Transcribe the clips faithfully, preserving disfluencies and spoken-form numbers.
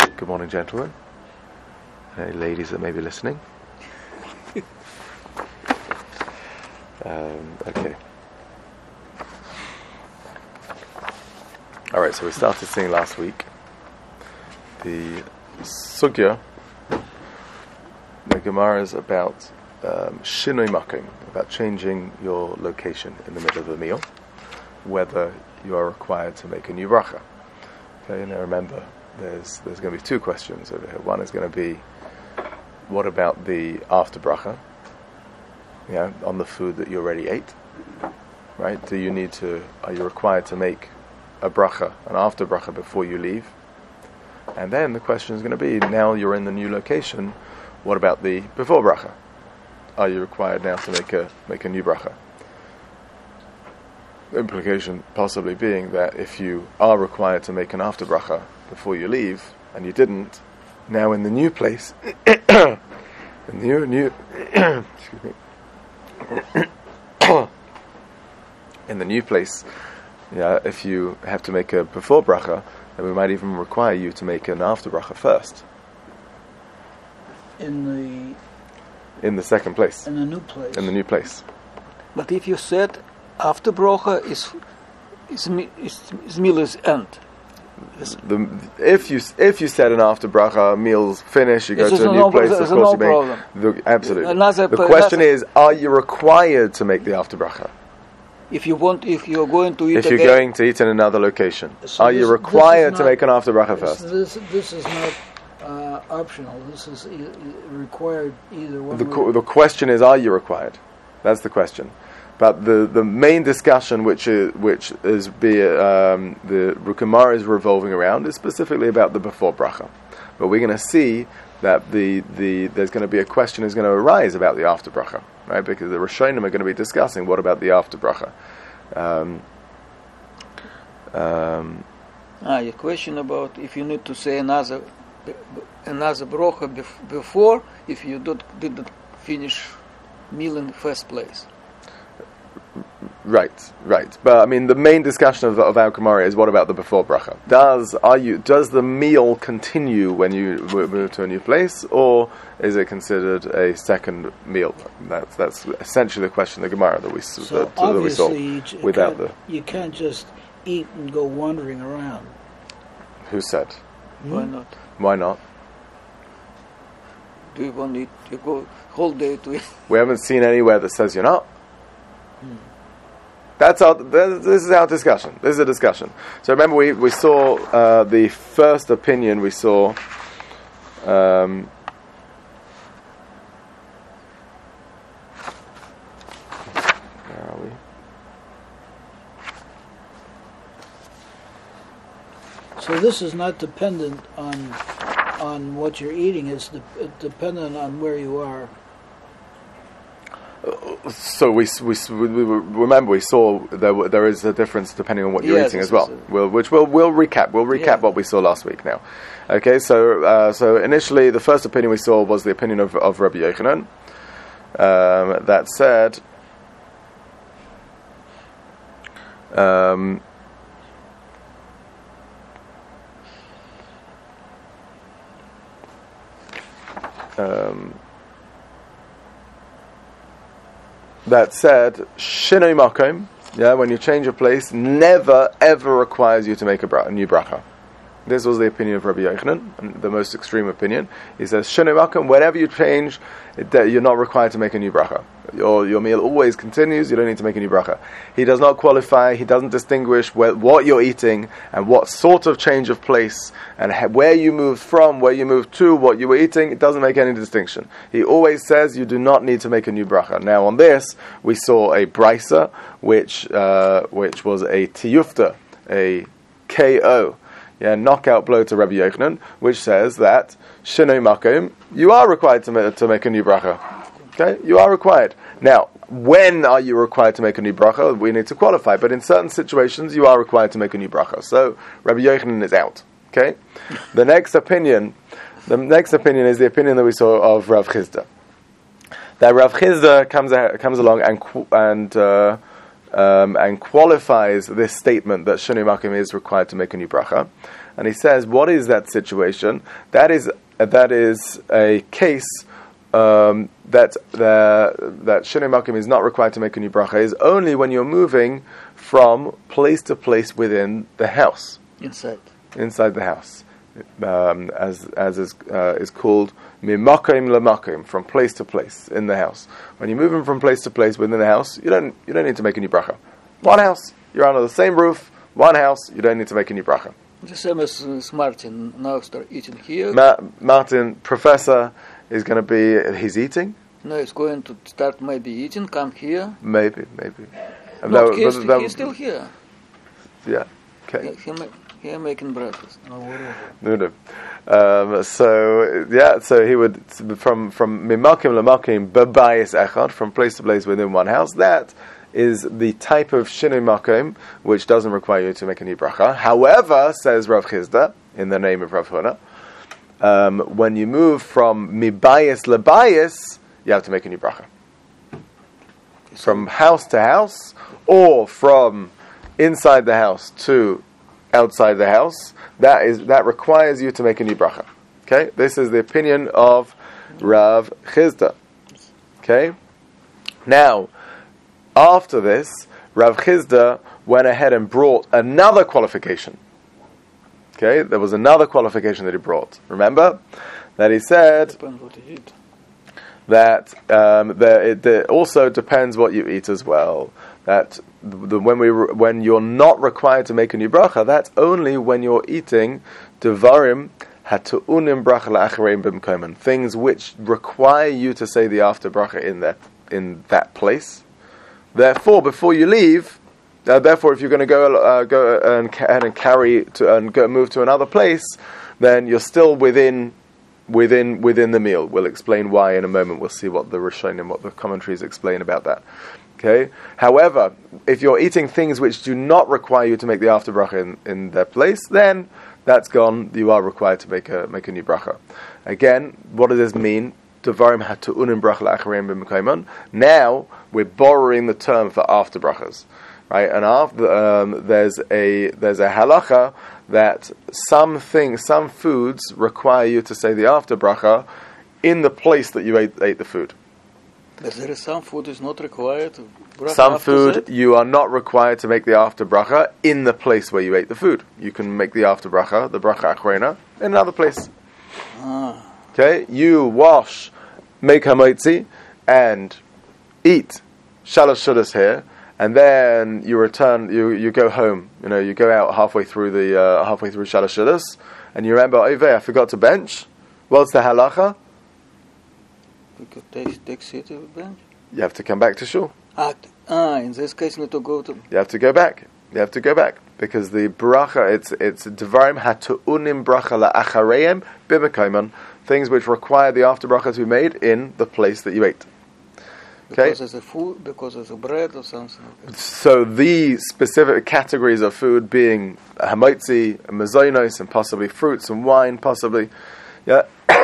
Good morning, gentlemen. Any ladies that may be listening? um, okay. Alright, so we started seeing last week the Sugya, the Gemara is about um, Shinoi Makom, about changing your location in the middle of the meal, whether you are required to make a new bracha. Okay, now remember, there's there's going to be two questions over here. One is going to be, what about the after bracha? Yeah, on the food that you already ate, right? Do you need to? Are you required to make a bracha, an after bracha, before you leave? And then the question is going to be, now you're in the new location, what about the before bracha? Are you required now to make a make a new bracha? The implication possibly being that if you are required to make an after bracha before you leave, and you didn't, now in the new place, in the new, new excuse me, in the new place, yeah, if you have to make a before bracha, then we might even require you to make an after bracha first. In the in the second place. In the new place. In the new place. But if you said after bracha is is is, is meal is end. The, if you if you said an after bracha, meals finish, you go it's to a new no, place. Of course, no you make the, absolutely. Another, the question is, are you required to make the after bracha? If you want, if you're going to eat, if you're again, going to eat in another location, so are this, you required not, to make an after bracha first? This this is not uh, optional. This is e- required either one. The way. the question is, are you required? That's the question. But the, the main discussion, which is which is be um, the Gemara is revolving around, is specifically about the before bracha. But we're going to see that the, the there's going to be a question is going to arise about the after bracha, right? Because the Rishonim are going to be discussing what about the after bracha. Um, um, ah, your question about if you need to say another another bracha bef- before if you don't, didn't finish meal in the first place. Right, right. But I mean, the main discussion of, of our Gemara is what about the before bracha? Does are you does the meal continue when you move to a new place, or is it considered a second meal? That's that's essentially the question of the Gemara that we so that, that we saw you without the. You can't just eat and go wandering around. Who said? Hmm? Why not? Why not? Do you want to eat? You go whole day to eat. We haven't seen anywhere that says you're not. Hmm. That's our. This is our discussion. This is a discussion. So remember, we we saw uh, the first opinion. We saw. Um, where are we? So this is not dependent on on what you're eating. It's de- dependent on where you are. So we, we, we, we remember we saw there there is a difference depending on what you're yes, eating as well. A, we'll, which we'll we'll recap. We'll recap yeah. what we saw last week now. Okay, so uh, so initially the first opinion we saw was the opinion of of Rabbi Yochanan um, that said. Um, um, That said, Shinoi Makom, yeah, when you change a place, never ever requires you to make a, bra- a new bracha. This was the opinion of Rabbi Yochanan, the most extreme opinion. He says, Shinoi Makom, whenever you change, it, uh, you're not required to make a new bracha. Your, your meal always continues, you don't need to make a new bracha. He does not qualify, he doesn't distinguish where, what you're eating and what sort of change of place and ha- where you moved from, where you moved to, what you were eating. It doesn't make any distinction. He always says you do not need to make a new bracha. Now on this, we saw a brisa, which, uh, which was a tiyufta, a K O, yeah, knockout blow to Rabbi Yochanan, which says that Shinoi Makom, you are required to make, to make a new bracha. Okay, you are required. Now, when are you required to make a new bracha? We need to qualify, but in certain situations, you are required to make a new bracha. So Rabbi Yochanan is out. Okay, the next opinion, the next opinion is the opinion that we saw of Rav Chizda. That Rav Chizda comes comes along and and uh, um, and qualifies this statement that Shinui Makom is required to make a new bracha. And he says, what is that situation? That is uh, that is a case um, that the, that Shinui Makom is not required to make a new bracha is only when you're moving from place to place within the house. Inside. Inside the house. Um, as as is, uh, is called mimakim lemakim, from place to place in the house. When you're moving from place to place within the house, you don't you don't need to make a new bracha. One house, you're under the same roof. One house, you don't need to make a new bracha. The same as, as Martin now start eating here. Ma- Martin, professor, is going to be he's eating. No, he's going to start maybe eating. Come here. Maybe, maybe. And No, that- he's, but that- he's still here. Yeah. Okay. He, he, ma- he making breakfast. No, no. Um, so yeah, so he would from from mimakim lemakim babayis echad, from place to place within one house. That is the type of shinui makom which doesn't require you to make a new bracha. However, says Rav Chizda in the name of Rav Huna, um, when you move from mibayis lebayis, you have to make a new bracha. From house to house, or from inside the house to outside the house, that is that requires you to make a new bracha. Okay, this is the opinion of Rav Chizda. Okay, now after this, Rav Chizda went ahead and brought another qualification. Okay, there was another qualification that he brought. Remember that he said Depends what he eat. that um, there, it there also depends what you eat as well. That the, when we re- when you're not required to make a new bracha, that's only when you're eating devarim hatu'unim bracha la'achareim b'mkomen, things which require you to say the after bracha in that in that place. Therefore, before you leave, uh, therefore, if you're going to go uh, go and, ca- and carry to and go move to another place, then you're still within. Within within the meal. We'll explain why in a moment. We'll see what the Rishonim, what the commentaries explain about that. Okay. However, if you're eating things which do not require you to make the after bracha in, in their place, then that's gone. You are required to make a make a new bracha. Again, what does this mean? Devarim hatu'unim bracha la'achareim b'mekayman. Now we're borrowing the term for after brachas, right? And after um, there's a there's a halacha that some things, some foods require you to say the after bracha in the place that you ate, ate the food. But there is some food is not required. bracha Some after food that? you are not required to make the after bracha in the place where you ate the food. You can make the after bracha, the bracha achrona, in another place. Ah, Okay, you wash, make hamotzi, and eat shalosh shudas here, and then you return. You, you go home. You know, you go out halfway through the uh, halfway through shalosh shudas, and you remember, Ove, I forgot to bench. What's the halacha? we could take, take seat at the bench. You have to come back to shul. Ah, t- ah, in this case, need to go to. You have to go back. You have to go back because the bracha, it's it's devarim hatu'unim bracha la'achareim b'mekayman, things which require the after bracha to be made in the place that you ate. Okay. Because it's a food, because it's a bread or something. Like that. So the specific categories of food being hamotzi, mazonos, and possibly fruits and wine, possibly, yeah.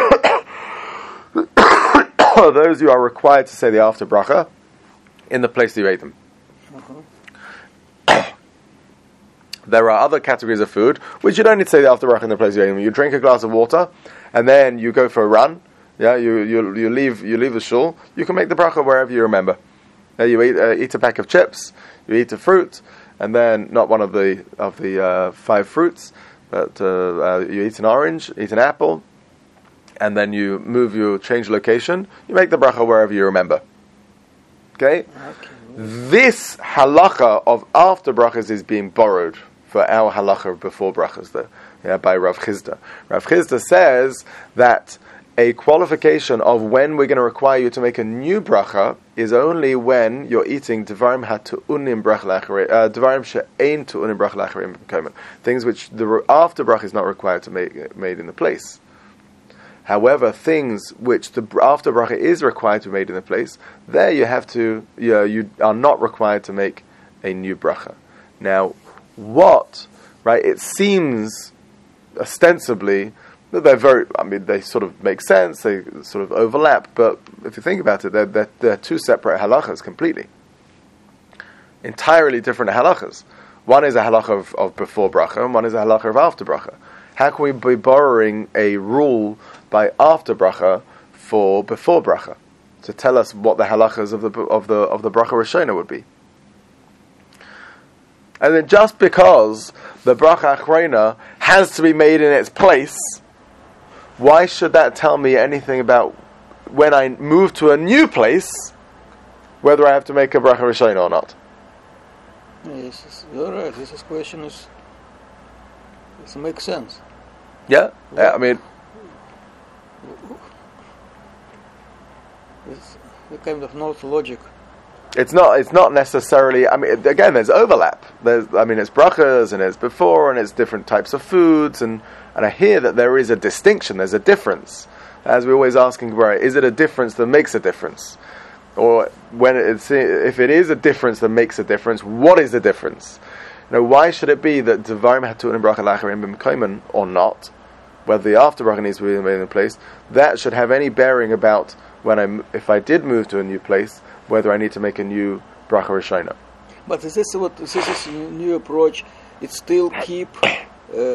Those you are required to say the after bracha in the place that you ate them. Uh-huh. There are other categories of food which you don't need to say the after bracha in the place you ate them. You drink a glass of water and then you go for a run. Yeah, you you you leave you leave the shul. You can make the bracha wherever you remember. Uh, you eat uh, eat a pack of chips. You eat a fruit, and then not one of the of the uh, five fruits, but uh, uh, you eat an orange, eat an apple, and then you move. You change location. You make the bracha wherever you remember. Okay. Okay. This halacha of after brachas is being borrowed for our halacha before brachas, though, yeah, by Rav Chizda. Rav Chizda says that a qualification of when we're going to require you to make a new bracha is only when you're eating devarim hatu'unim bracha la'achareim, uh, devarim she'ein tu'unim bracha la'achareim b'mkomen, things which the after bracha is not required to make made in the place. However, things which the after bracha is required to be made in the place, there you have to, you know, you are not required to make a new bracha. Now, what, right, it seems ostensibly that they're very, I mean, they sort of make sense, they sort of overlap, but if you think about it, they're, they're, they're two separate halachas completely. entirely different halachas. One is a halacha of, of before bracha, and one is a halacha of after bracha. How can we be borrowing a rule by after bracha for before bracha to tell us what the halachas of the of the of the bracha rishona would be? And then just because the bracha achrona has to be made in its place, why should that tell me anything about when I move to a new place, whether I have to make a bracha rishona or not? Yes, you're right. This is question is it makes sense. Yeah, yeah I mean, it's the kind of not logic. It's not. It's not necessarily. I mean, again, there's overlap. There's. I mean, it's brachas and it's before and it's different types of foods and and I hear that there is a distinction. There's a difference. As we always asking, right? Is it a difference that makes a difference, or when it's if it is a difference that makes a difference, what is the difference? You know, why should it be that devarim had to in bracha lacharim b'mekayman or not? Whether the after bracha needs to be made in place, that should have any bearing about when I if I did move to a new place, whether I need to make a new bracha rishona. But is this what this is a new approach? It still keep uh,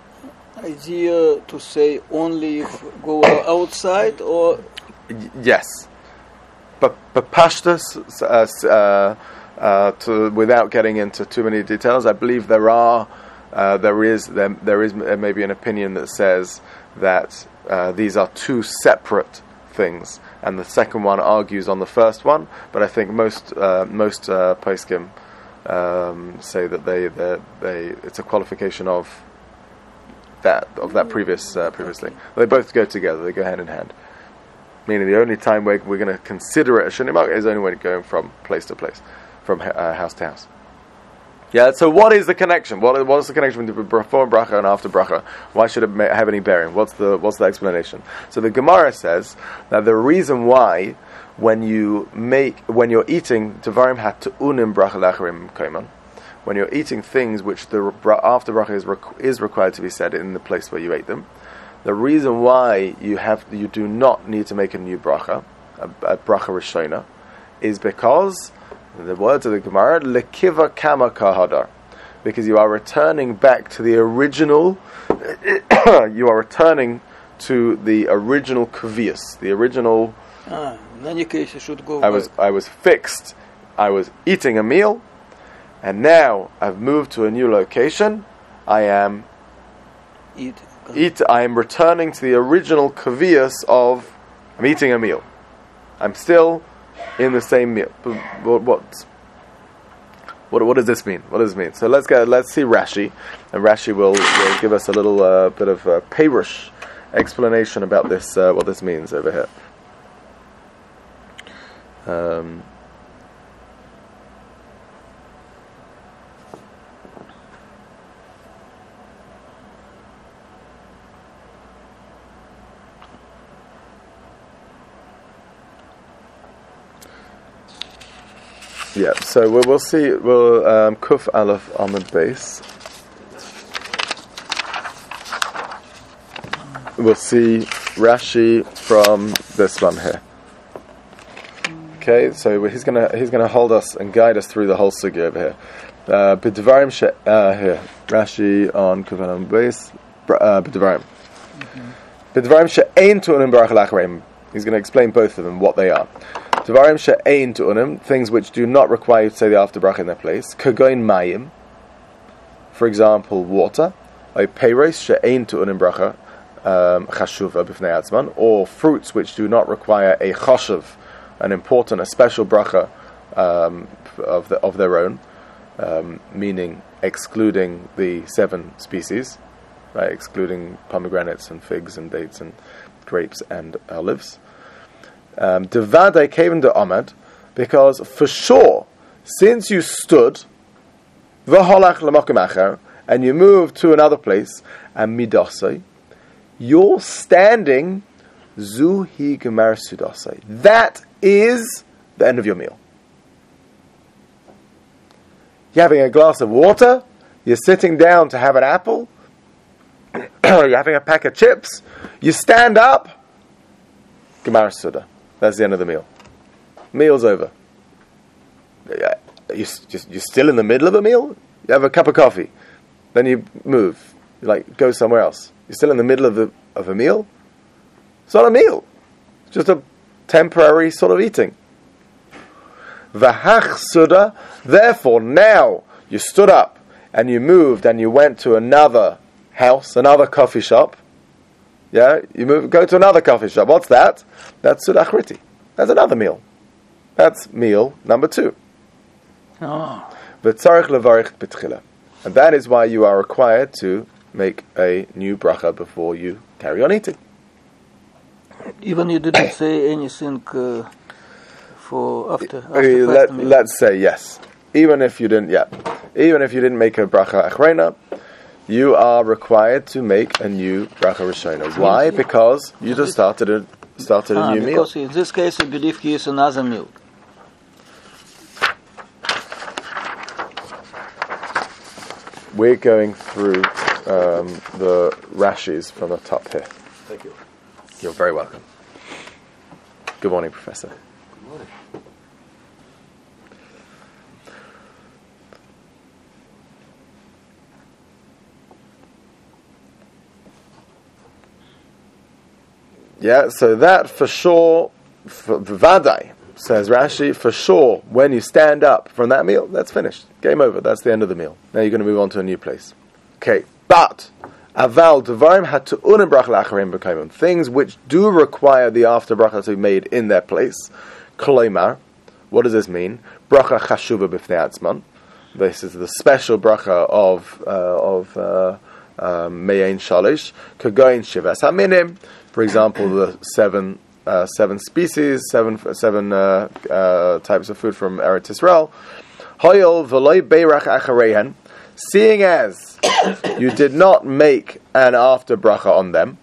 idea to say only if go outside or y- yes, but but pashtus uh, uh, uh, to without getting into too many details, I believe there are uh, there is there there is maybe an opinion that says that uh, these are two separate things. And the second one argues on the first one, but I think most uh, most uh, poskim um, say that they they it's a qualification of that of that previous uh, previously. They both go together; they go hand in hand. Meaning, the only time we're, we're going to consider it a shinimag is only when it's going from place to place, from uh, house to house. Yeah. So, what is the connection? What what is the connection between before bracha and after bracha? Why should it ma- have any bearing? What's the what's the explanation? So the Gemara says that the reason why when you make when you're eating devarim hat unim bracha lacharim kaiman, when you're eating things which the after bracha is requ- is required to be said in the place where you ate them, the reason why you have you do not need to make a new bracha, a, a bracha rishona, is because the words of the Gemara, lekiva kama kahadar, because you are returning back to the original. You are returning to the original kavias, the original. Ah, in any case, you should go. I was I was fixed. I was eating a meal, and now I've moved to a new location. I am eat. Eat. I am returning to the original kavias of. I'm eating a meal. I'm still in the same meal. What, what what what does this mean? What does it mean? So let's go. Let's see Rashi, and Rashi will, will give us a little uh, bit of uh, perush explanation about this. Uh, what this means over here. Um, Yeah, so we'll, we'll see. We'll um, Kuf Aleph Amud base. We'll see Rashi from this one here. Okay, so he's gonna he's gonna hold us and guide us through the whole sugya over here. Uh, B'Devarim she uh, here Rashi on Kuf Aleph Amud base. Uh, B'Devarim. B'Devarim she'ein tu'unim barach lacharim. He's going to explain both of them, what they are. Devarim she'ein tu'unim, things which do not require you to say the after bracha in their place. Kagoin mayim, for example, water. Or peiros she'ein tu'unim bracha chashuva b'fnei atzman, or fruits which do not require a chashuv, an important, a special bracha um, of the, of their own, um, meaning excluding the seven species, right? Excluding pomegranates and figs and dates and grapes and olives. Um, Devadai Kaven de Ahmed, because for sure, since you stood, v'holach l'makom acher, and you moved to another place, and midasai, you're standing, zuhi gemar sudasai. That is the end of your meal. You're having a glass of water, you're sitting down to have an apple, you're having a pack of chips, you stand up, gemar suda. That's the end of the meal. Meal's over. you just you're still in the middle of a meal. You have a cup of coffee, then you move, you like go somewhere else. You're still in the middle of the of a meal. It's not a meal. It's just a temporary sort of eating. V'hach suda. Therefore, now you stood up and you moved and you went to another house, another coffee shop. Yeah, you move, go to another coffee shop. What's that? That's suda achriti. That's another meal. That's meal number two. Oh. V'tzarich levarich b'tchila. And that is why you are required to make a new bracha before you carry on eating. Even you didn't say anything uh, for after. after Okay, let, first meal. let's say yes. Even if you didn't, yeah. Even if you didn't make a bracha achrona, you are required to make a new bracha rishona. Why? Because you just started a started a ah, new meal. Because in this case, I believe he is another meal. We're going through um, the Rashis from the top here. Thank you. You're very welcome. Good morning, Professor. Good morning. Yeah, so that for sure, for Vadai, says Rashi, for sure, when you stand up from that meal, that's finished. Game over. That's the end of the meal. Now you're going to move on to a new place. Okay, but aval devarim had to unim bracha lacharim b'kaimim, things which do require the after bracha to be made in their place. Kloimar, what does this mean? Bracha chashuva b'fnei atzman. This is the special bracha of uh, of uh, um, me'ein shalish kagoin shivas haminim. For example, the seven uh, seven species, seven seven uh, uh, types of food from Eretz Yisrael. Hoyol v'loy beirach acharehen. Seeing as you did not make an after bracha on them,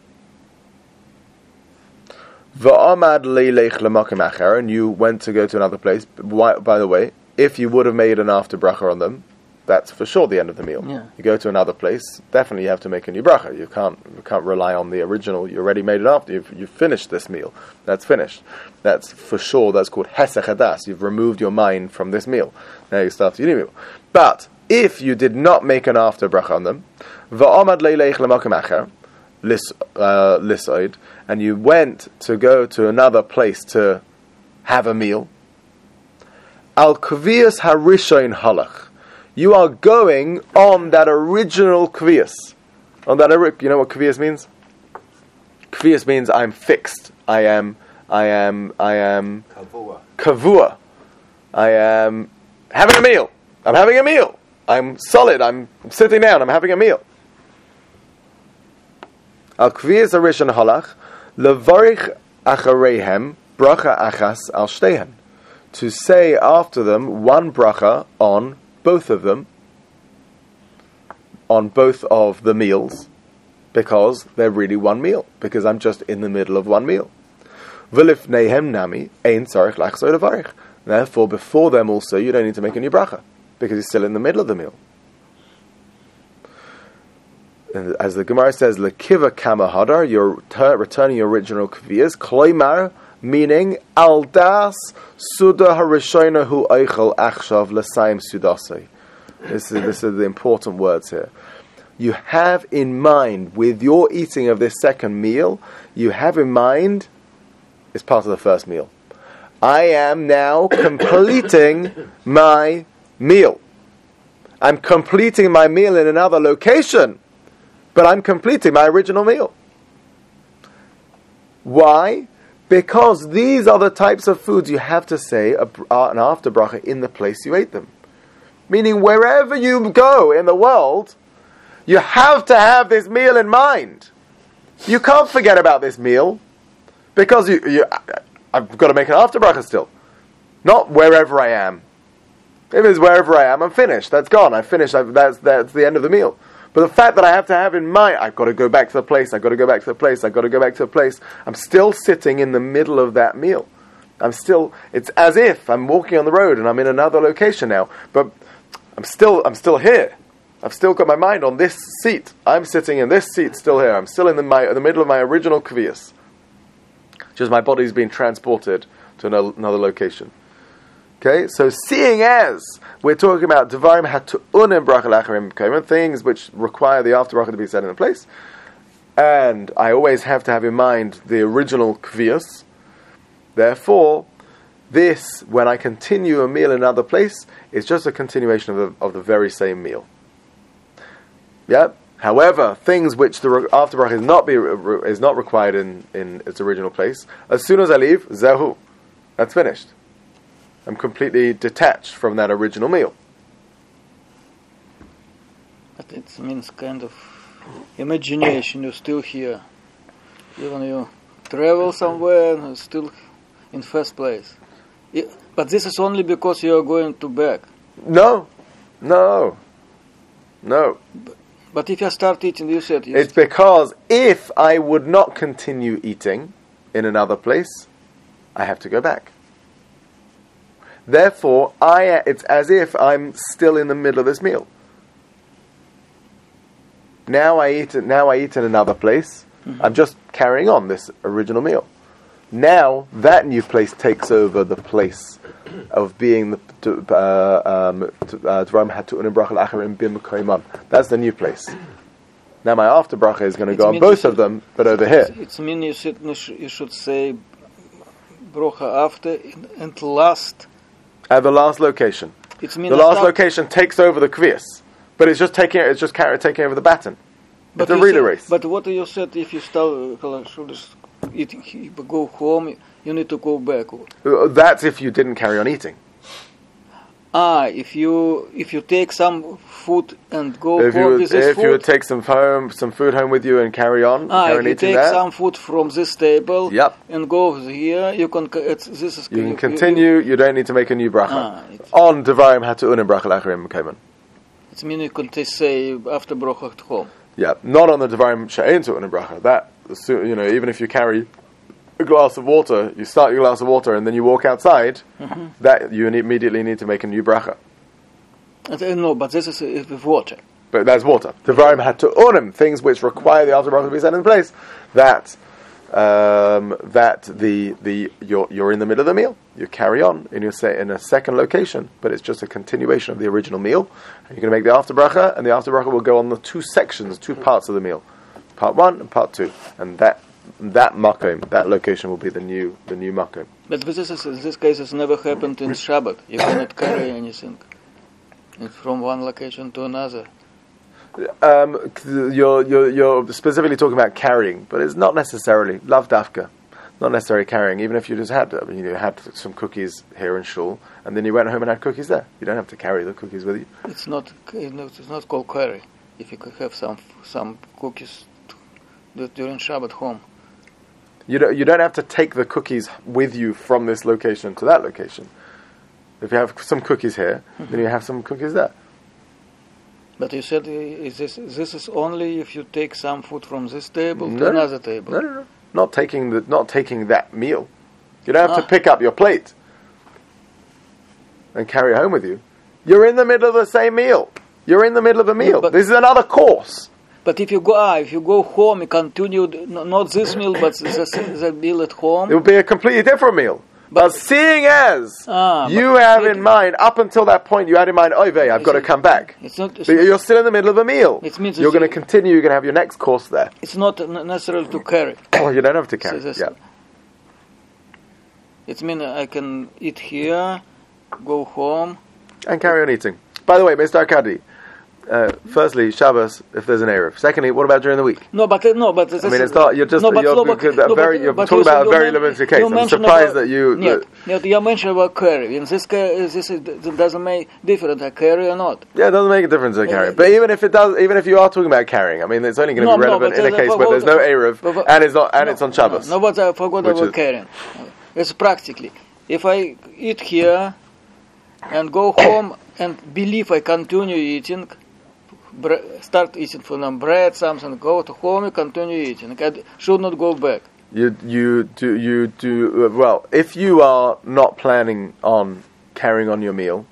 v'amad leilech lemakim acher, and you went to go to another place. By, by the way, if you would have made an after bracha on them, that's for sure the end of the meal. Yeah. You go to another place, definitely you have to make a new bracha. You can't you can't rely on the original. You already made it after. You've, you've finished this meal. That's finished. That's for sure. That's called hesech hadas. You've removed your mind from this meal. Now you start your new meal. But if you did not make an after bracha on them, va'amad leilech lemakom acher, lisoid, and you went to go to another place to have a meal, al kvias harishain halach. You are going on that original kvias. On that, you know what kvias means? Kvias means I'm fixed. I am, I am, I am Kavua. kavua. I am having a meal. I'm having a meal. I'm solid. I'm sitting down. I'm having a meal. Al kvias arishon halach levarich achareihem bracha achas al shteihem. To say after them one bracha on both of them, on both of the meals, because they're really one meal, because I'm just in the middle of one meal. V'lifneihem nami ein tzarich lachzor levarich. Therefore, before them also, you don't need to make a new bracha, because you're still in the middle of the meal. And as the Gemara says, lekiva kama hadar, you're ter- returning your original kviyas, kloimar, meaning aldas suda harishona hu eichel achshav l'sayim sudasei. This is this is the important words here. You have in mind with your eating of this second meal, you have in mind it's part of the first meal. I am now completing my meal. I'm completing my meal in another location, but I'm completing my original meal. Why? Because these are the types of foods you have to say a, uh, an after bracha in the place you ate them. Meaning wherever you go in the world, you have to have this meal in mind. You can't forget about this meal because you, you, I've got to make an after bracha still. Not wherever I am. If it's wherever I am, I'm finished. That's gone. I've finished. I've, that's, that's the end of the meal. But the fact that I have to have in mind, I've got to go back to the place, I've got to go back to the place, I've got to go back to the place. I'm still sitting in the middle of that meal. I'm still, it's as if I'm walking on the road and I'm in another location now. But I'm still, I'm still here. I've still got my mind on this seat. I'm sitting in this seat still here. I'm still in the, my, in the middle of my original kviyas. Just my body's been transported to another, another location. Okay, so seeing as we're talking about Devarim Hatu'unim Bracha L'Acharim B'Kayman, things which require the after bracha to be said in a place, and I always have to have in mind the original Kvius, therefore, this, when I continue a meal in another place, is just a continuation of the, of the very same meal. Yeah. However, things which the after bracha is not be is not required in, in its original place, as soon as I leave, zehu, that's finished. I'm completely detached from that original meal. But it means kind of imagination. You're still here, even you travel somewhere and you're still in first place. It, but this is only because you are going to back. No, no, no. But, But if I start eating, you said... You it's because if I would not continue eating in another place, I have to go back. Therefore, I it's as if I'm still in the middle of this meal. Now I eat now I eat in another place. Mm-hmm. I'm just carrying on this original meal. Now that new place takes over the place of being the Dvarim Hatu'unim Bracha L'Acharim B'Kayman. That's the new place. Now my after bracha is going to go on both of them, but over here. It means you should, you should say bracha after and last. At the last location. It's the last location takes over the kvias, but it's just taking it's just carry, taking over the baton. It's a relay race. But what you said, if you start eating, go home, you need to go back. That's if you didn't carry on eating. Ah, if you if you take some food and go if home you would, with this if food, you would take some home some food home with you and carry on, ah, carry if you eating take that, some food from this table, yep. and go here, you can. It's, this is you can continue. You, you don't need to make a new bracha ah, on Devarim Hatu'unim Bracha L'Acharim B'Kayman. It means you can say after bracha at home. Yeah, not on the Devarim She'ein Tu'unim Bracha. That you know, even if you carry a glass of water, you start your glass of water and then you walk outside, mm-hmm. that you immediately need to make a new bracha. Uh, no, but this is uh, with water. But that's water. Devarim Hatu'unim, things which require the after bracha to be set in place. That um, that the the you're you're in the middle of the meal. You carry on in your say in a second location, but it's just a continuation of the original meal. And you're going to make the after bracha, and the after bracha will go on the two sections, two parts of the meal, part one and part two, and that that makom, that location will be the new the new makom. But this is in this case has never happened in Shabbat. You cannot carry anything from one location to another. Um, you're, you're you're specifically talking about carrying, but it's not necessarily lav dafka, not necessarily carrying. Even if you just had, I mean, you had some cookies here in shul, and then you went home and had cookies there. You don't have to carry the cookies with you. It's not it's not called carry. If you could have some some cookies during Shabbat home, you don't you don't have to take the cookies with you from this location to that location. If you have some cookies here, mm-hmm. then you have some cookies there. But you said is this this is only if you take some food from this table no, to another table. No, no, no. Not taking the not taking that meal. You don't have ah. to pick up your plate and carry it home with you. You're in the middle of the same meal. You're in the middle of a meal. Yeah, this is another course. But if you go ah, if you go home, you continue not this meal, but the, the meal at home. It will be a completely different meal. But, but seeing as ah, you have in mind, up until that point, you had in mind, oy vey, I've got to come back. It's not, it's but you're still in the middle of a meal. It means you're going to continue, you're going to have your next course there. It's not necessarily to carry. Oh, you don't have to carry. So yeah. It means I can eat here, go home. And carry on eating. By the way, Mister Arkady, Uh, firstly, Shabbos, if there's an Erev. Secondly, what about during the week? No, but no, but this I mean, it's not. You're just. No, but, you're, no, but, no, very, you're but talking about a very limited case. I'm surprised about, that you. Нет, нет, you mentioned about carry. In this case, this is, it doesn't make difference. I carry or not. Yeah, it doesn't make a difference. I carry. But even if it does, even if you are talking about carrying, I mean, it's only going to no, be relevant no, in a case where there's no Erev and it's not, and no, it's on Shabbos. No, no, but I forgot about is, carrying. It's practically. If I eat here and go home and believe I continue eating. Bre- start eating for them bread, something. Go to home, you continue eating. I should not go back. You you do you do uh, well. If you are not planning on carrying on your meal,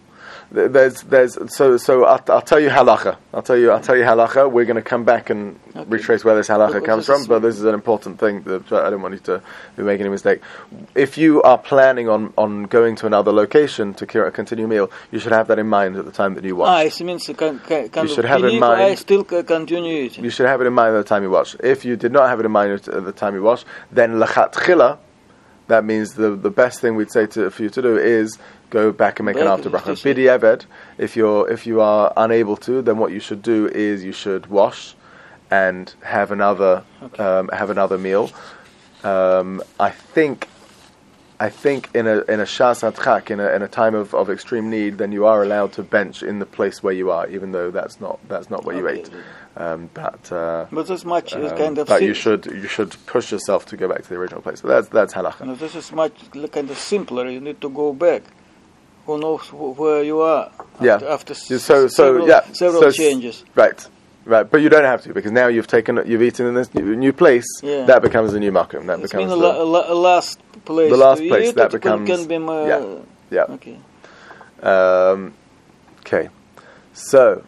there's there's so so I'll, I'll tell you halacha. I'll tell you I'll tell you halacha. We're going to come back and okay. retrace where this halacha because comes from. But this is an important thing that I don't want you to be making a mistake. If you are planning on, on going to another location to continue a meal, you should have that in mind at the time that you watch. Ah, it means can, can, you should have it in mind. I still continue eating. You should have it in mind at the time you watch. If you did not have it in mind at the time you watch, then lechatchila. That means the the best thing we'd say to for you to do is go back and make an after bracha. Bidi eved. If you're if you are unable to, then what you should do is you should wash and have another okay. um, have another meal. Um, I think I think in a in a shas adchak, in a in a time of, of extreme need, then you are allowed to bench in the place where you are, even though that's not that's not where okay. you ate. Um, but uh, but this much is um, kind of. But you should you should push yourself to go back to the original place. But that's that's halacha. No, this is much kind of simpler. You need to go back. Who knows where you are? After, yeah. After so so several, yeah several so, changes. Right. Right, but you don't have to because now you've taken, you've eaten in this new, new place. Yeah. That becomes a new makom. That it's becomes the, the la- last place. The last to place eat, that it becomes. Can be more, yeah. Yeah. Okay. Um, okay. So.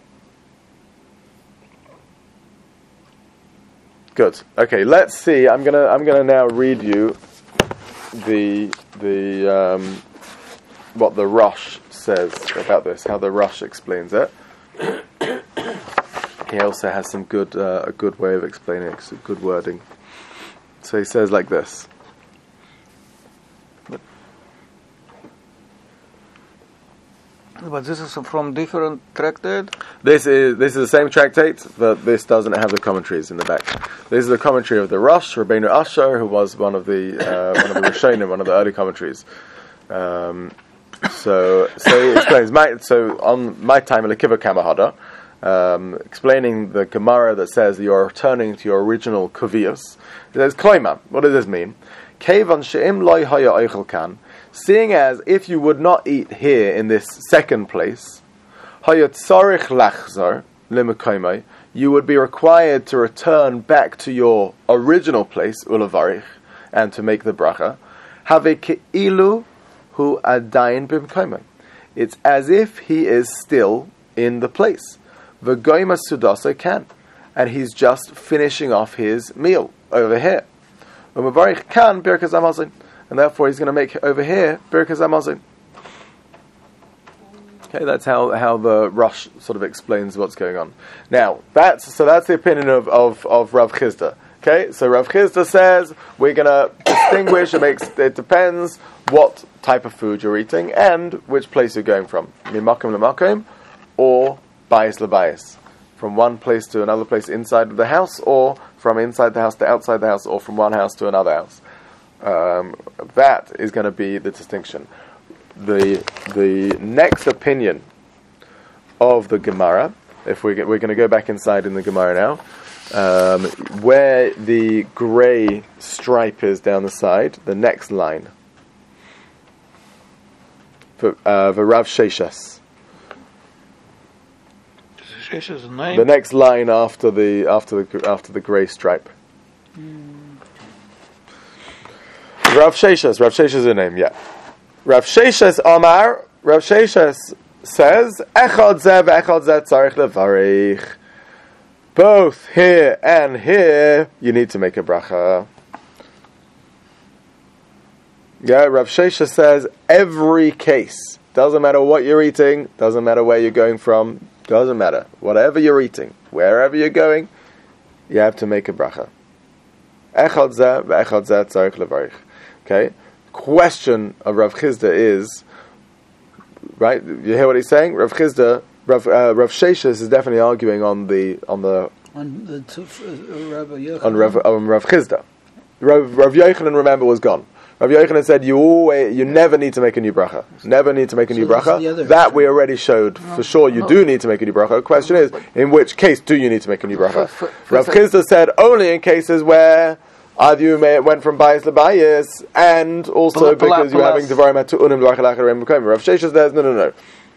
Good. Okay. Let's see. I'm gonna. I'm gonna now read you the the um, what the Rosh says about this. How the Rosh explains it. He also has some good, uh, a good way of explaining it, some good wording. So he says like this. But, but this is from different tractate? This is this is the same tractate, but this doesn't have the commentaries in the back. This is the commentary of the Rosh, Rabbeinu Asher, who was one of the uh, one of the Rishonim, one of the early commentaries. Um, so, so he explains. My, so on my time, Lekiva Kamahada. Um, explaining the Gemara that says you're returning to your original Kaviyos. It says, Kloima, what does this mean? Kevan she'im loy haya oichel kan, seeing as if you would not eat here in this second place, haya tzarich lachzar limekoimai, you would be required to return back to your original place, ulavarich, and to make the bracha. Have keilu hu adayin bimkoimai. It's as if he is still in the place. V'goyma sudasa can, and he's just finishing off his meal over here. U'mavarich can birkas hamazon, and therefore he's going to make over here birkas hamazon. Okay, that's how, how the Rosh sort of explains what's going on. Now that's so that's the opinion of of, of Rav Chisda. Okay, so Rav Chisda says we're going to distinguish. It makes it depends what type of food you're eating and which place you're going from, mimakom lemakom, or bias lebias, from one place to another place inside of the house, or from inside the house to outside the house, or from one house to another house. Um, that is going to be the distinction. The the next opinion of the Gemara, if we get, we're going to go back inside in the Gemara now, um, where the grey stripe is down the side, the next line, for uh, the Rav Sheshas. The next line after the after the after the grey stripe. Mm. Rav Sheshas. Rav Sheshas is a name, yeah. Rav Sheshas Amar. Rav Sheshas says, "Echad zeh ve'echad zeh tzarich levarich." Both here and here, you need to make a bracha. Yeah, Rav Sheshas says every case, doesn't matter what you're eating, doesn't matter where you're going from. Doesn't matter. Whatever you're eating, wherever you're going, you have to make a bracha. Echad zeh ve'echad zeh tzarich levarich. Okay? Question of Rav Chisda is, right? You hear what he's saying? Rav Chisda, Rav, uh, Rav Sheshas is definitely arguing on the on the on the uh, Rav Yochanan. on Rav on Rav Chisda. Rav, Rav Yochanan, remember, was gone. Rav Yochanan said you always, you never need to make a new bracha. Never need to make a so new bracha. That we already showed. No, for sure you no. do need to make a new bracha. The question is, in which case do you need to make a new bracha? For, for, for Rav Chisda said only in cases where either you may, went from bias to bias, and also because you're having devarim atu'unim l'achalacharim b'koyim. Rav Sheshas says no, no,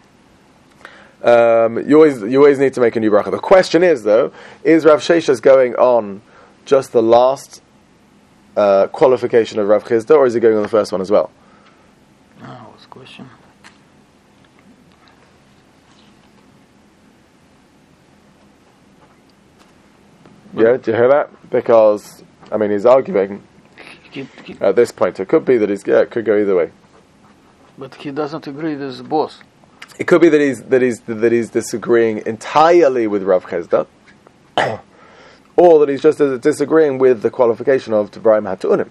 no. Um, you always you always need to make a new bracha. The question is though, is Rav Sheshas going on just the last Uh, qualification of Rav Chisda, or is he going on the first one as well? No, what's the question? Yeah, do you hear that? Because, I mean, he's arguing He, he, at this point. It could be that he's, yeah, it could go either way. but he doesn't agree with the boss. It could be that he's that he's that he's disagreeing entirely with Rav Chizda, or that he's just disagreeing with the qualification of Devarim Hatunim.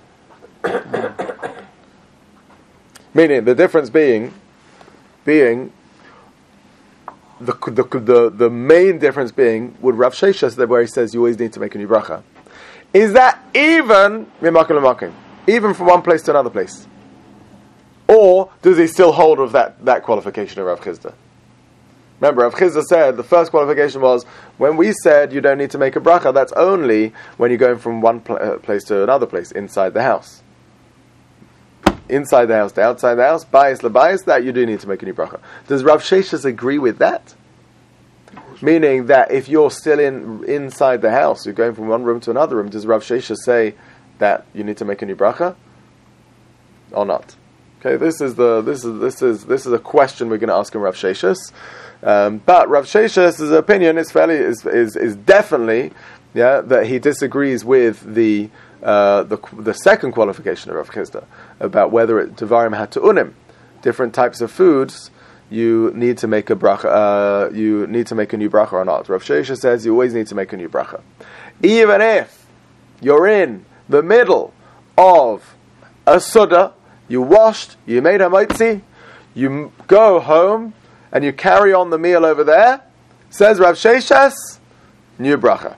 Meaning, the difference being, being the the the, the main difference being with Rav Sheshes, where he says you always need to make a new bracha, is that even mimakim lemakim, even from one place to another place. Or does he still hold of that, that qualification of Rav Chizda? Remember, Rav Chizda said the first qualification was when we said you don't need to make a bracha, that's only when you're going from one pl- uh, place to another place inside the house. Inside the house to outside the house, bias lebias, that you do need to make a new bracha. Does Rav Sheshes agree with that? Meaning that if you're still in inside the house, you're going from one room to another room, does Rav Sheshes say that you need to make a new bracha? Or not? Okay, this is the this is this is this is a question we're going to ask him, Rav Sheshes. Um, but Rav Sheshes' opinion is fairly is, is is definitely yeah that he disagrees with the uh, the the second qualification of Rav Chizda about whether it Devarim Hatunim, different types of foods, you need to make a bracha, uh, you need to make a new bracha or not. Rav Sheshes says you always need to make a new bracha, even if you're in the middle of a suda. You washed, you made hamaitzi, you m- go home, and you carry on the meal over there. Says Rav Sheshes, new bracha.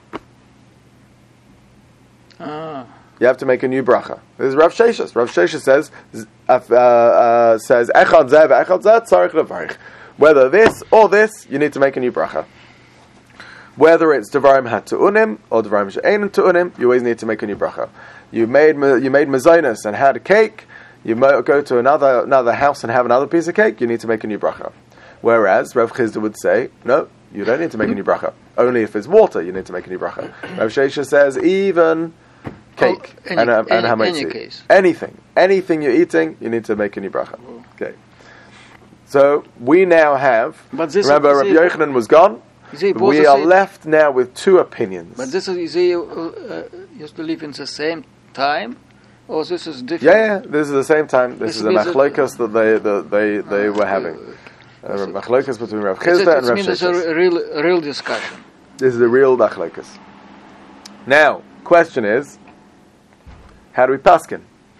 Ah. You have to make a new bracha. This is Rav Sheshes. Rav Sheshes says, uh, uh, says echad zeh ve'echad zeh tzarich levarich. Whether this or this, you need to make a new bracha. Whether it's Devarim Hatunim or Devarim She'ein Tu'unim, you always need to make a new bracha. You made you made mezainis and had a cake. You go to another another house and have another piece of cake, you need to make a new bracha. Whereas Rav Chizda would say, no, you don't need to make a new bracha. Only if it's water, you need to make a new bracha. Rav Sheshes says, even cake oh, any, and, uh, and any, any case. anything, anything you're eating, you need to make a new bracha. Okay. So we now have. But this remember, is, Rabbi Yochanan was gone. We are left now with two opinions. But this is, is he uh, uh, used to live in the same time. Oh, this is different. Yeah, yeah. This is the same time. This, this is a machlokas that they that they they were having. Uh, machlokas between Rav Chizda and Rav Sheshes. This is a real real discussion. This is a real machlokas. Now, question is, how do we paskin?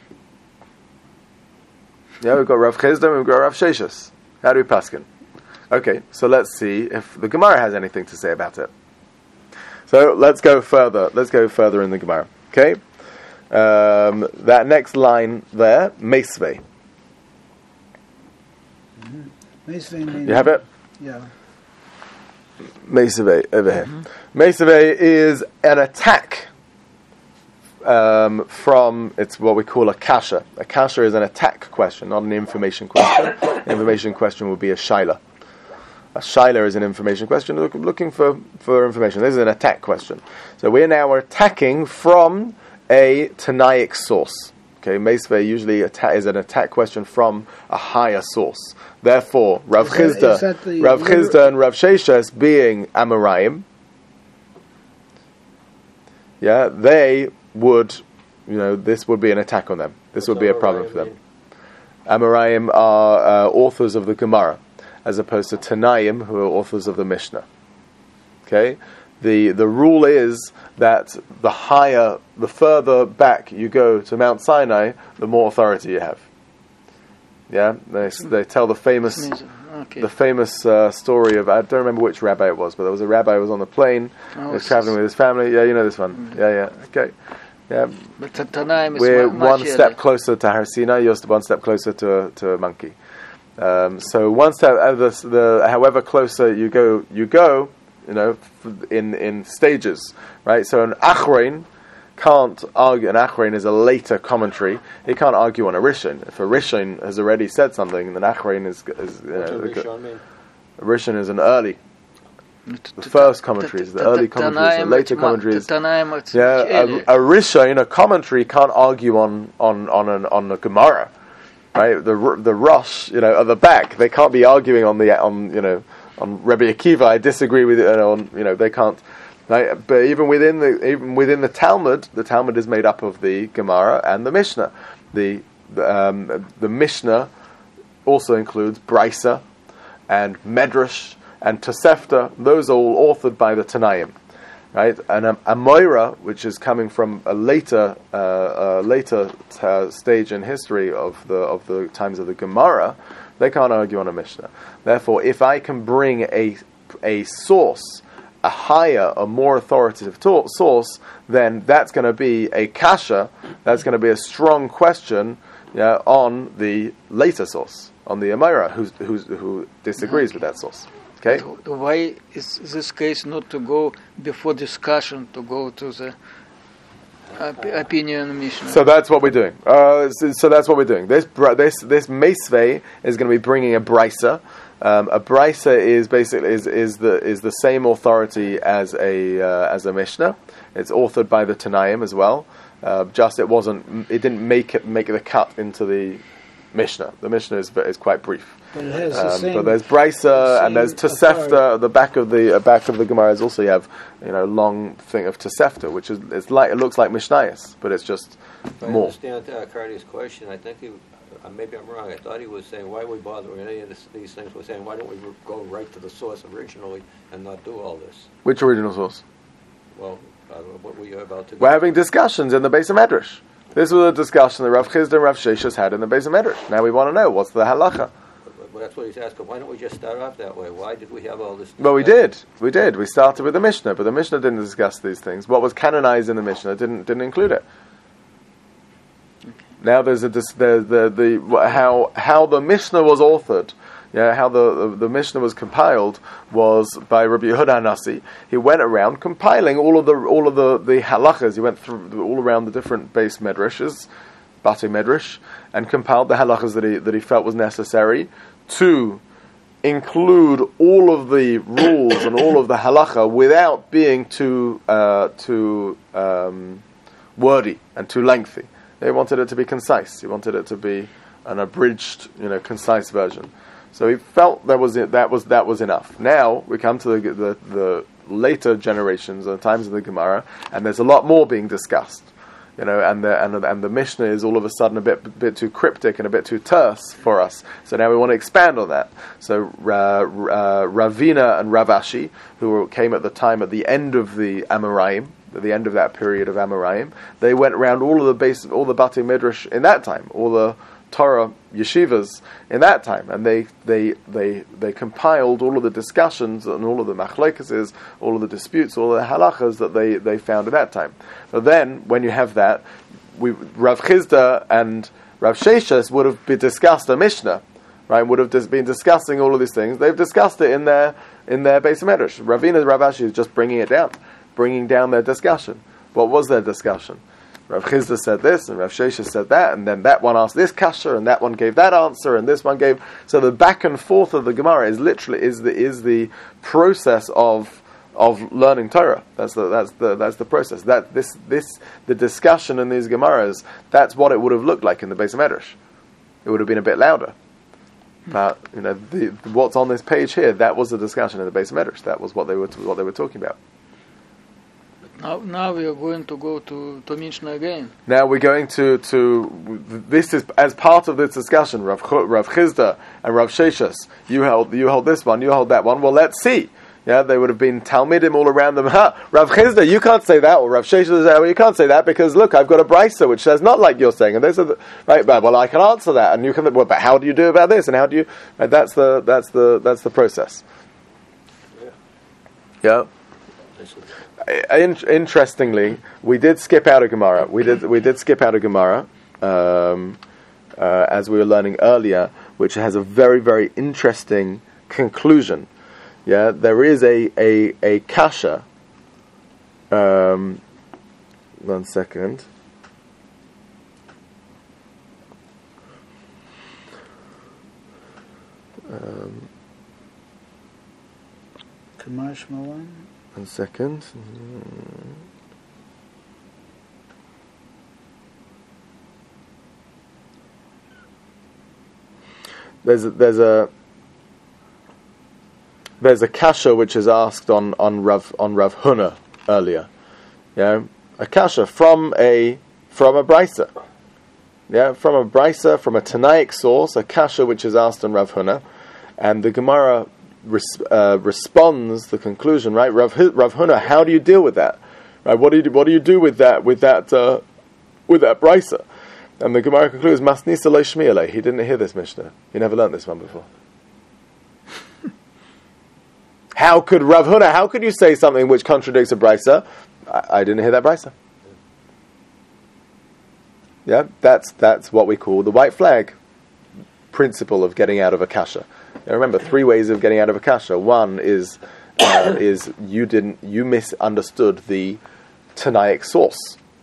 Yeah, we've got Rav Chizda and we've got Rav Sheshes. How do we paskin? Okay, so let's see if the Gemara has anything to say about it. So let's go further. Let's go further in the Gemara. Okay. Um, that next line there, Meisvei. Mm-hmm. Meisvei means, you have it? Yeah. Meisvei, over mm-hmm. here. Meisvei is an attack um, from, it's what we call a kasha. A kasha is an attack question, not an information question. Information question would be a shaila. A shaila is an information question, look, looking for, for information. This is an attack question. So we're now attacking from a Tanaic source. Okay, Meisvei usually atta- is an attack question from a higher source. Therefore, Rav Chizda, Rav Chizda and Rav Sheshes being Amoraim, yeah, they would, you know, this would be an attack on them. This would be a problem for them. Amoraim are uh, authors of the Gemara, as opposed to Tanaim, who are authors of the Mishnah. Okay? The the rule is that the higher, the further back you go to Mount Sinai, the more authority you have. Yeah, they they tell the famous okay. the famous uh, story of, I don't remember which rabbi it was, but there was a rabbi who was on the plane, oh, he was traveling with his family. Yeah, you know this one. Mm-hmm. Yeah, yeah, okay. Yeah, but t- Tanaim is we're much one step like closer to Har Sinai. You're one step closer to a, to a monkey. Um, so one step, uh, the, the however closer you go, you go. You know, in in stages, right? So an achrein can't argue. An achrein is a later commentary. He can't argue on a rishon. If a rishon has already said something, then achrein is, is you know, What's a rishon mean? A rishon is an early. The first commentary is the early commentary. The later commentary is yeah. A, a rishon, a commentary, can't argue on on on an, on the Gemara, right? The the Rosh, you know, at the back, they can't be arguing on the on you know. On Rebbe Akiva, I disagree with it. On you know, they can't, Right? But even within the even within the Talmud, the Talmud is made up of the Gemara and the Mishnah. The um, the Mishnah also includes Brisa and Medrash and Tosefta. Those are all authored by the Tanaim, right? And um, a Moira, which is coming from a later uh, uh, later t- stage in history of the of the times of the Gemara, they can't argue on a Mishnah. Therefore, if I can bring a a source, a higher, a more authoritative to- source, then that's going to be a kasha, that's going to be a strong question, yeah, on the later source, on the Amira, who's, who's, who disagrees okay. with that source. Okay? Why is this case not to go before discussion, to go to the op- opinion Mishnah? So that's what we're doing. Uh, so, so that's what we're doing. This this this Meisvei is going to be bringing a brisa. Um, a brisa is basically is, is the is the same authority as a uh, as a Mishnah. It's authored by the Tanaim as well. Uh, just it wasn't it didn't make it make the cut into the Mishnah. The Mishnah is is quite brief. But, it has um, the same, but there's brisa the and there's Tosefta. The back of the uh, back of the Gemara is also you have you know long thing of Tosefta, which is it's like it looks like Mishnayos, but it's just if more. I understand uh, Cardi's question. I think he. Uh, maybe I'm wrong. I thought he was saying, why are we bothering any of this, these things? We're saying, why don't we re- go right to the source originally and not do all this? Which original source? Well, uh, what were you about to do? We're having discussions in the Beis HaMedrash. This was a discussion that Rav Chizda and Rav Sheshas had in the Beis HaMedrash. Now we want to know, what's the halacha? Well, that's what he's asking. Why don't we just start off that way? Why did we have all this discussion? Well, we did. We did. We started with the Mishnah, but the Mishnah didn't discuss these things. What was canonized in the Mishnah didn't didn't include it. Now there's a the the the how how the Mishnah was authored, yeah, how the, the, the Mishnah was compiled was by Rabbi Yehuda Hanassi. He went around compiling all of the all of the, the halachas. He went through all around the different base medrashes, Batei Medrash, and compiled the halachas that he that he felt was necessary to include all of the rules and all of the halacha without being too uh, too um, wordy and too lengthy. He wanted it to be concise. He wanted it to be an abridged, you know, concise version. So he felt that was it, that was that was enough. Now we come to the, the the later generations, the times of the Gemara, and there's a lot more being discussed, you know, and the and the, and the Mishnah is all of a sudden a bit bit too cryptic and a bit too terse for us. So now we want to expand on that. So uh, uh, Ravina and Ravashi, who came at the time at the end of the Amoraim, at the end of that period of Amoraim, they went around all of the base, all the Batei Midrash in that time, all the Torah yeshivas in that time, and they they they they compiled all of the discussions and all of the machlekases, all of the disputes, all of the halachas that they, they found at that time. But then, when you have that, we Rav Chizda and Rav Sheshas would have been discussed a Mishnah, right? Would have dis- been discussing all of these things. They've discussed it in their in their Beis Medrash. Ravina and Ravashi is just bringing it down. Bringing down their discussion. What was their discussion? Rav Chizda said this, and Rav Shesha said that, and then that one asked this kasha, and that one gave that answer, and this one gave. So the back and forth of the Gemara is literally is the is the process of of learning Torah. That's the that's the that's the process. That this this the discussion in these Gemaras. That's what it would have looked like in the Beis HaMedrash. It would have been a bit louder. But you know the, what's on this page here. That was the discussion in the Beis HaMedrash. That was what they were what they were talking about. Now, now we are going to go to, to Mishnah again. Now we're going to, to this is as part of this discussion. Rav, Rav Chizda and Rav Sheshas, you held you hold this one, you hold that one. Well, let's see. Yeah, they would have been Talmidim all around them. Ha, Rav Chizda, you can't say that, or Rav Sheshas, well, you can't say that because look, I've got a brisa which says not like you're saying, and they said right. Well, I can answer that, and you can. Well, but how do you do about this? And how do you? Right, that's the that's the that's the process. Yeah. In, interestingly, we did skip out a Gemara. We did we did skip out a Gemara um, uh, as we were learning earlier, which has a very very interesting conclusion. Yeah, there is a a a kasha. Um, one second. Um, Kamash Malan. One second. There's a, there's a there's a kasha which is asked on on Rav on Rav Huna earlier. Yeah, a kasha from a from a brisa. Yeah, from a brisa, from a Tanaic source, a kasha which is asked in Rav Huna, and the Gemara res- uh, responds the conclusion. Right, Rav, H- Rav Huna, how do you deal with that? Right, what do you do, what do you do with that with that uh, with that brisa? And the Gemara concludes, Masnisa lo shmi'aleh. He didn't hear this Mishnah. He never learnt this one before. How could Rav Huna, how could you say something which contradicts a brisa? I, I didn't hear that brisa. Yeah, that's that's what we call the white flag principle of getting out of a kasha. Now remember, three ways of getting out of a kasha. One is uh, is you didn't you misunderstood the Tanaic source.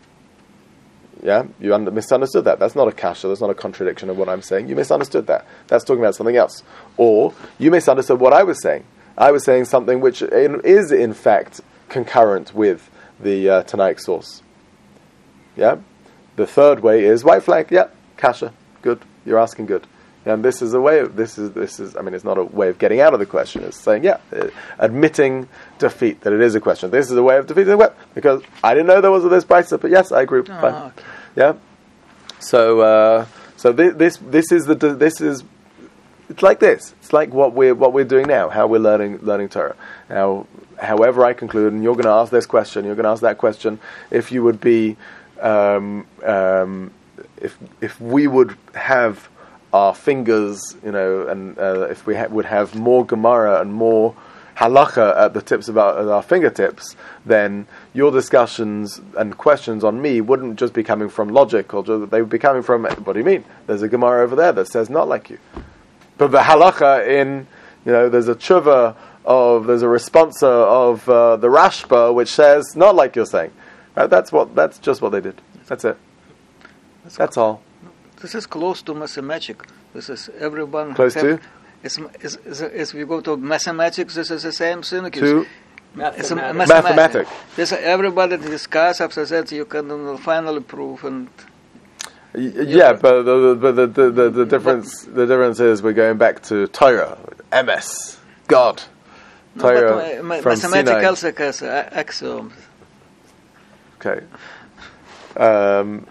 Yeah, you under, misunderstood that. That's not a kasha. That's not a contradiction of what I'm saying. You misunderstood that. That's talking about something else. Or you misunderstood what I was saying. I was saying something which in, is in fact concurrent with the uh, Tanaic source. Yeah. The third way is white flag. Yeah, kasha. Good. You're asking good. And this is a way of this is this is. I mean, it's not a way of getting out of the question. It's saying, yeah, uh, admitting defeat that it is a question. This is a way of defeating the because I didn't know there was this brisa, but yes, I agree. Oh, Fine. okay. Yeah. So, uh, so this, this this is the this is. It's like this. It's like what we're what we're doing now. How we're learning learning Torah. Now, however I conclude, and you're going to ask this question, you're going to ask that question. If you would be, um, um, if if we would have our fingers, you know, and uh, if we ha- would have more Gemara and more halacha at the tips of our, at our fingertips, then your discussions and questions on me wouldn't just be coming from logic, or just, they would be coming from, what do you mean? There's a Gemara over there that says not like you. But the halacha in, you know, there's a tshuva of, there's a responsa of uh, the Rashba which says not like you're saying. Right? That's what. That's just what they did. That's it. That's, That's all. This is close to mathematics. This is everyone. Close have, to? As, as, as, as we go to mathematics, this is the same thing. To It's a Mathematics. mathematic. This everybody discuss. After that, you can finally prove and. Y- yeah, but the but the, the, the, the difference the difference is we're going back to Torah, M S, God, No, Torah but ma- from mathematics Sinai. also has uh, axioms. Okay. Um,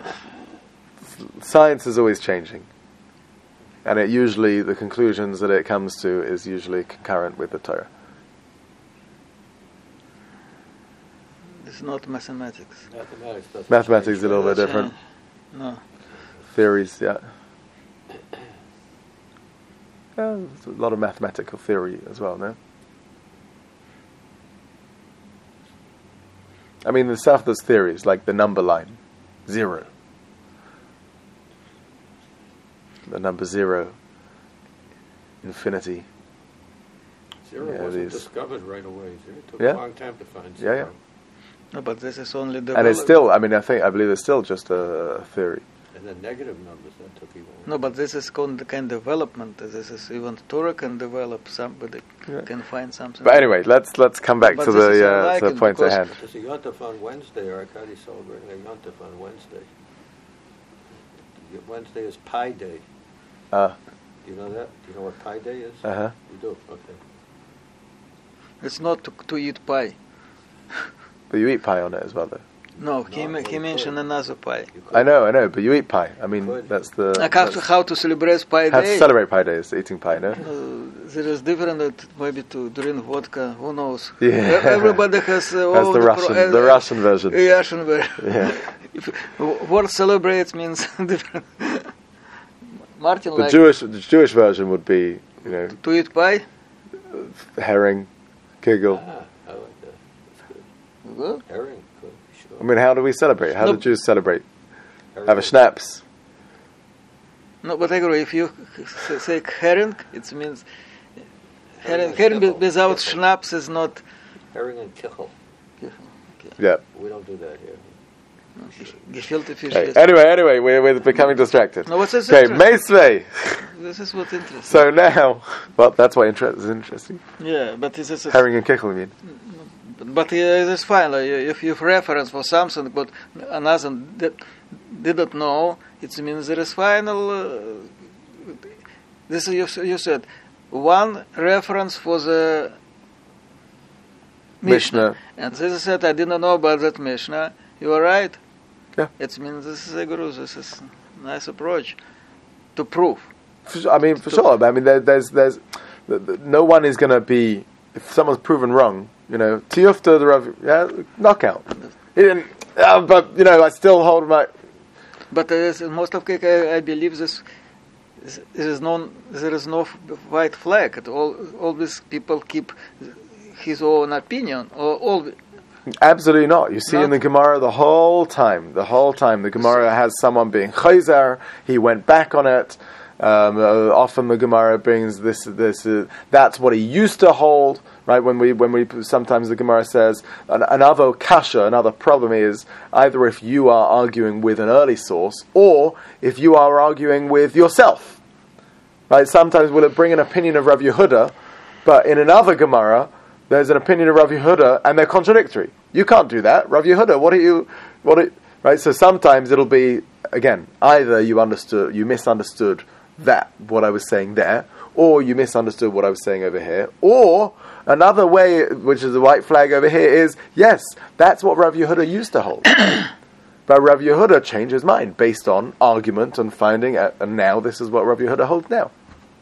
science is always changing, and it usually the conclusions that it comes to is usually concurrent with the Torah. It's not mathematics. Mathematics doesn't Mathematics change. is a little bit That's, uh, different. No. Theories, yeah. Yeah, there's a lot of mathematical theory as well, no? I mean, the stuff that's theories, like the number line, zero. The number zero, infinity. Zero Yeah, wasn't these- discovered right away. It took Yeah. a long time to find Yeah, zero. yeah. No, but this is only the. And it's still, I mean, I think, I believe it's still just a theory. And then negative numbers, that took even No, but this is called kind of development. This is even Torah can develop. Somebody Yeah. can find something. But anyway, let's let's come back But to this is- the, I uh, like to the it point because- at hand. There's a Yontif on Wednesday. Arkady celebrating a Yontif on Wednesday. Wednesday is Pi Day. Uh, Do you know that? Do you know what Pi Day is? uh-huh. You do? Okay. It's not to, to eat pie. But you eat pie on it as well, though. No, he, No, ma- well, he you mentioned could. another pie. You could. I know, I know, but you eat pie. I mean, Could. that's the... Like how to, that's- how to celebrate Pie how Day? to celebrate Pie Day is eating pie, no? Uh, there is different that maybe to drink vodka. Who knows? Yeah. E- Everybody has uh, That's all the pro- Russian, uh, the Russian version. uh, Russian version. Yeah. If, word celebrates means different. Martin The like Jewish, the Jewish version would be, you know, to eat pie. herring, kigel. Ah, I like that. That's good. Good. Herring, good. Sure. I mean, how do we celebrate? How No. do Jews celebrate? Herring. Have a schnapps. No, but I agree. If you s- say herring, it means herring. Herring Herring and without kichel. schnapps is not. Herring and kichel. Yeah. We don't do that here. Gefilte fish. Okay. yes. Anyway, anyway, we're, we're becoming distracted. No, what's this? Okay, interest- Meisvei. This is what interesting. So now, well, that's why interest is interesting. Yeah, but this is. Herring and kichel, you mean? But uh, it's fine. Like, if you have reference for something, but another that didn't know, it means there is final. Uh, this is you, you said one reference for the Mishnah. Mishnah. And this said, I didn't know about that Mishnah. You are right. Yeah. It means this is a guru. This is a nice approach to prove. For sure, I mean, for sure. I mean, there, there's, there's, the, the, no one is going to be, if someone's proven wrong, you know, tiyufta the Rav, yeah, knockout. He didn't, uh, but you know, I still hold my. But uh, most of case, I, I believe this. There is no, there is no white flag. At all, all these people keep his own opinion. Or all. Absolutely not. You see Not? in the Gemara the whole time, the whole time, the Gemara has someone being chayzer. He went back on it. Um, uh, often the Gemara brings this, this. Uh, that's what he used to hold. Right, when we when we sometimes the Gemara says an, another kasha, another problem is either if you are arguing with an early source or if you are arguing with yourself. Right, sometimes will it bring an opinion of Rav Yehuda, but in another Gemara there's an opinion of Rav Yehuda and they're contradictory. You can't do that, Rav Yehuda. What are you? What are, right? So sometimes it'll be again either you understood, you misunderstood that what I was saying there, or you misunderstood what I was saying over here, or another way, which is the white flag over here, is, yes, that's what Rav Yehuda used to hold. But Rav Yehuda changed his mind based on argument and finding, uh, and now this is what Rav Yehuda holds now.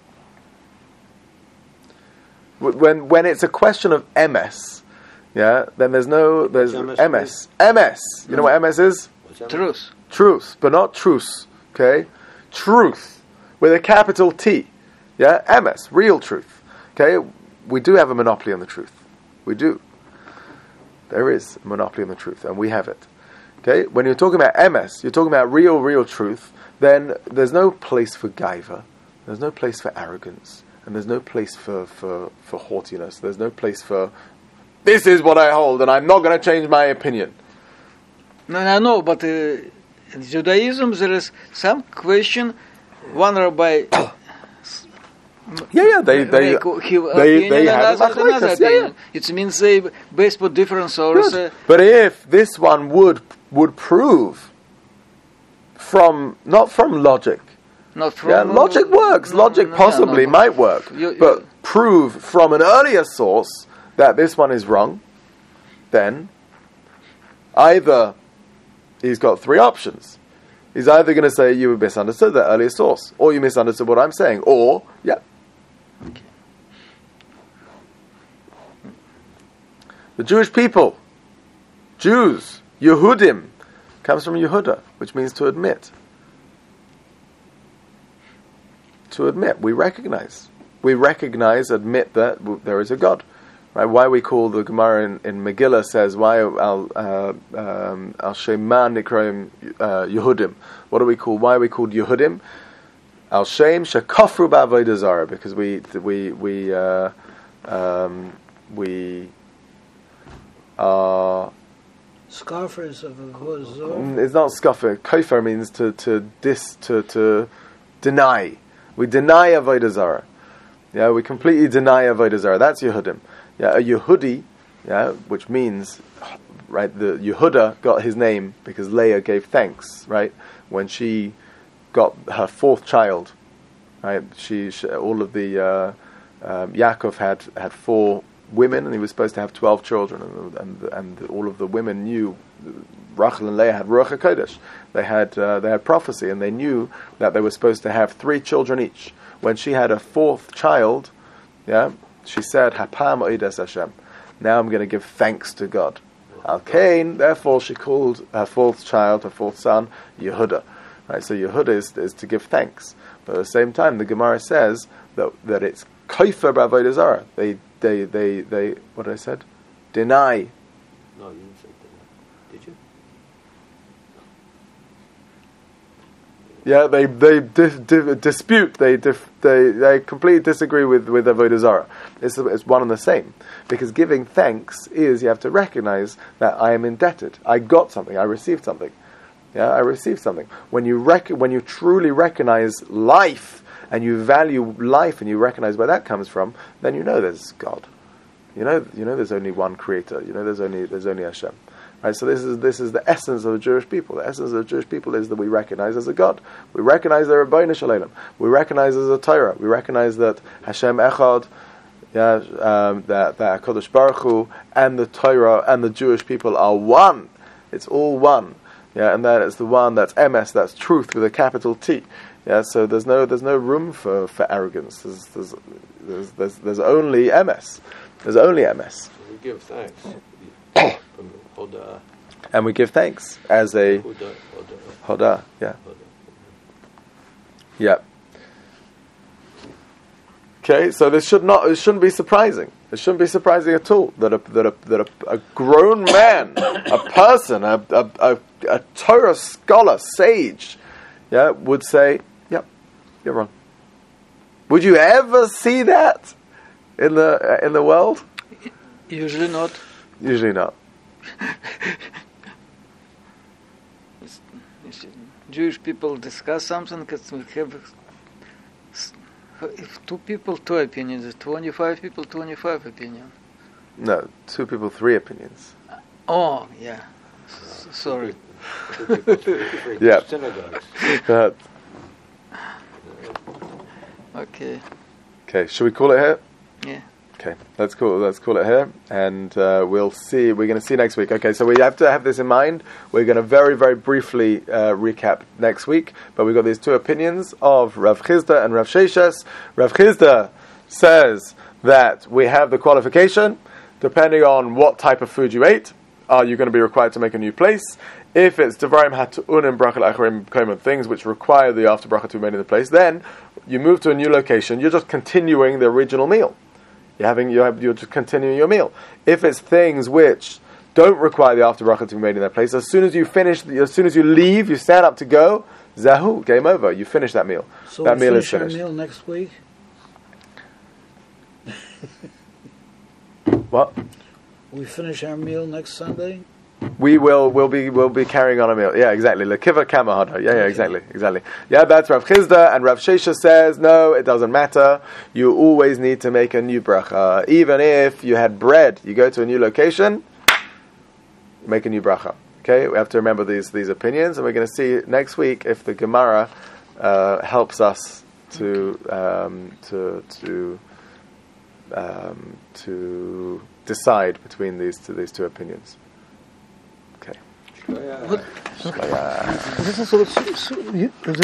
When when it's a question of M S, yeah, then there's no, there's What's M S. M S. You know what M S is? What's that? Truth. Truth, but not truce, okay? Truth, with a capital T. Yeah, M S, real truth. Okay, we do have a monopoly on the truth. We do. There is a monopoly on the truth, and we have it. Okay, when you're talking about M S, you're talking about real, real truth, then there's no place for gaiva, there's no place for arrogance, and there's no place for, for, for haughtiness, there's no place for, this is what I hold, and I'm not going to change my opinion. No, no, no, but uh, in Judaism there is some question, one rabbi Yeah, yeah, they they make he- they, opinion they and have others a another machlokes, yeah, opinion. yeah. It means they based on different sources. Good. But if this one would would prove from not from logic, Not from yeah, logic works. no, logic no, no, possibly no. might work, You- you- but prove from an earlier source that this one is wrong, then either he's got three options. He's either going to say you misunderstood that earlier source, or you misunderstood what I'm saying, or yeah. The Jewish people, Jews, Yehudim, comes from Yehuda, which means to admit. To admit, we recognize. We recognize, admit that w- there is a God. Right? Why we call the Gemara in, in Megillah says, why al uh, um, al Shema Nikroim uh, Yehudim? What do we call? Why are we called Yehudim? Al Shem Shekafru Ba'avodah Zarah, because we we we uh, um, we are. Scoffers of a Hozor. Mm, It's not scoffer. Kofar means to to dis to to deny. We deny avodah zarah. Yeah, we completely deny avodah zarah. That's Yehudim. Yeah, a Yehudi, yeah, which means right. The Yehuda got his name because Leah gave thanks. Right, when she got her fourth child. Right, she, she all of the uh, um, Yaakov had had four women, and he was supposed to have twelve children, and and, and all of the women knew. Rachel and Leah had Ruach HaKodesh. They had uh, they had prophecy, and they knew that they were supposed to have three children each. When she had a fourth child, yeah, she said, "Hapam oides Hashem." Now I'm going to give thanks to God. Al Kain, therefore, she called her fourth child, her fourth son, Yehuda. Right, so Yehuda is, is to give thanks, but at the same time, the Gemara says that that it's kofer b'avodah zarah. They they they they what I said, deny. No, you didn't say that. Did you? Yeah, they they di- di- dispute. They dif- they they completely disagree with with avodah zarah. It's it's one and the same, because giving thanks is you have to recognize that I am indebted. I got something. I received something. Yeah, I received something. When you rec- when you truly recognize life and you value life and you recognize where that comes from, then you know there's God. You know you know there's only one Creator. You know there's only there's only Hashem. Right, so this is this is the essence of the Jewish people. The essence of the Jewish people is that we recognize as a God. We recognize the Rebbeinu Shalom. We recognize as a Torah. We recognize that Hashem Echad Yeah, um, that that Hakadosh Baruch Hu and the Torah and the Jewish people are one. It's all one. Yeah, and that is the one that's emes, that's truth with a capital T. Yeah, so there's no there's no room for, for arrogance. There's there's, there's there's there's only emes. There's only emes. We give thanks. Hoda. And we give thanks as a Hoda. Hoda. Yeah. Yeah. Okay, so this should not, it shouldn't be surprising. It shouldn't be surprising at all that a that a that a, a grown man, a person, a, a a a Torah scholar, sage, yeah, would say, "Yep, you're wrong." Would you ever see that in the uh, in the world? Usually not. Usually not. Jewish people discuss something, because we have, if two people, two opinions, twenty-five people, twenty-five opinions. No, two people, three opinions. Oh, yeah. S- sorry. Yeah. Synagogues. Uh, Okay. okay, should we call it here? Yeah. Okay, let's call let's call it here, and uh, we'll see. We're going to see next week. Okay, so we have to have this in mind. We're going to very, very briefly uh, recap next week, but we've got these two opinions of Rav Chizda and Rav Sheshes. Rav Chizda says that we have the qualification, depending on what type of food you ate, are you going to be required to make a new place? If it's Devarim Hatu'unim Bracha L'Acharim Koimot, things which require the after bracha to be made in the place, then you move to a new location, you're just continuing the original meal. You're having, you have, you're just continuing your meal. If it's things which don't require the after bracha to be made in that place, as soon as you finish, as soon as you leave, you stand up to go, zahu, game over. You finish that meal. So that we meal is finish our finished. meal next week? What? We finish our meal next Sunday? We will will be will be carrying on a meal. Yeah, exactly. Lekiva kamahada. Yeah, yeah, exactly, exactly. Yeah, that's Rav Chizda, and Rav Shesha says no, it doesn't matter. You always need to make a new bracha, even if you had bread. You go to a new location, make a new bracha. Okay, we have to remember these these opinions, and we're going to see next week if the Gemara uh, helps us to um, to to um, to decide between these two, these two opinions. Yeah. Shkaya. This is so, so, so,